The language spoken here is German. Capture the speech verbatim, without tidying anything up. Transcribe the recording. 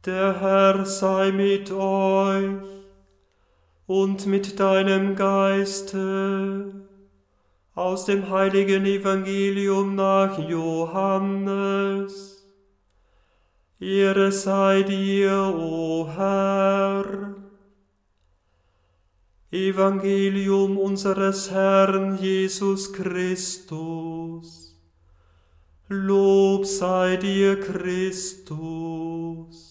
Der Herr sei mit euch und mit deinem Geiste. Aus dem heiligen Evangelium nach Johannes. Ehre sei dir, o Herr. Evangelium unseres Herrn Jesus Christus. Lob sei dir, Christus.